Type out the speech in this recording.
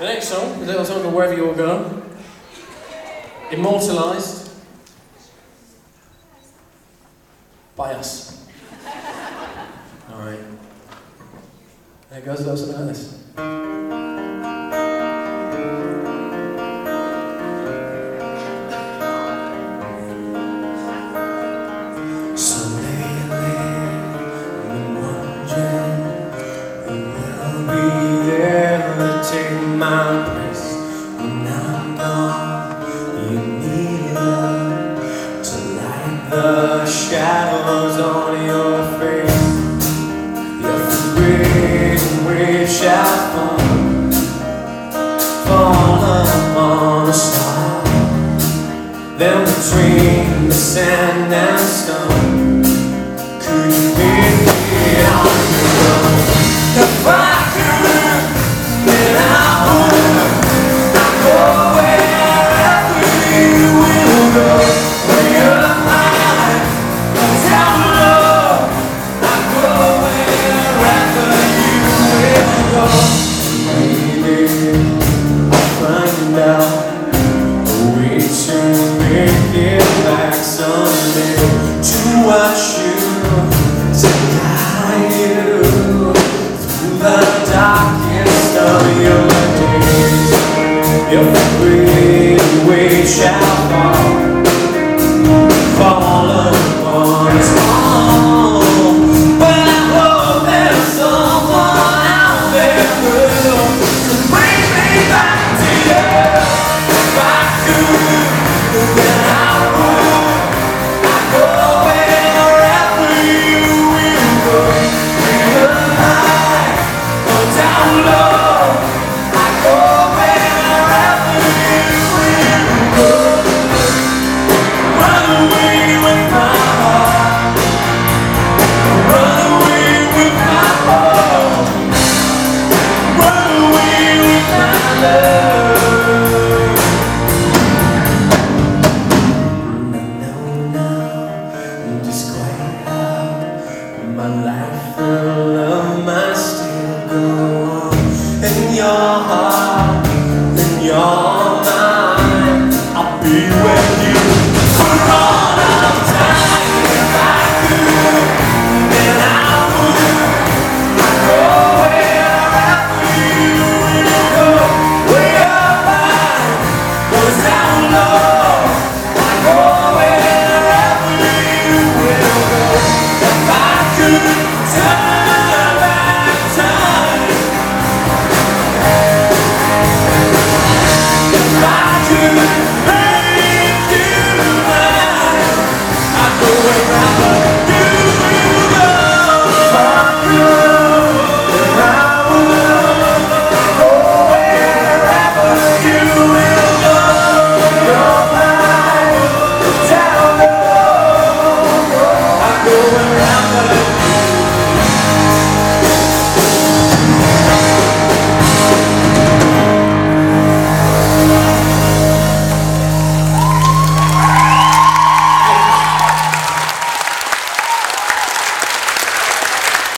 The next song, the little song called Wherever You'll Go, immortalised by us. Alright. There it goes, a little something like this. So lately, I've been wondering who will be there to take my place when I'm gone. You need love to light the shadows on your face. Your free wave shall fall upon a star. Then between the sand and stone, could you be on your own? If I could, then I would. I'd go wherever you will go. When you're mine, down low, I'd go wherever you will go. Maybe I'll find out a way to make it back someday, to watch you, to guide you through the darkest of your days. Your free wave shall fall upon us all. But I hope there's someone out there who can bring me back to you.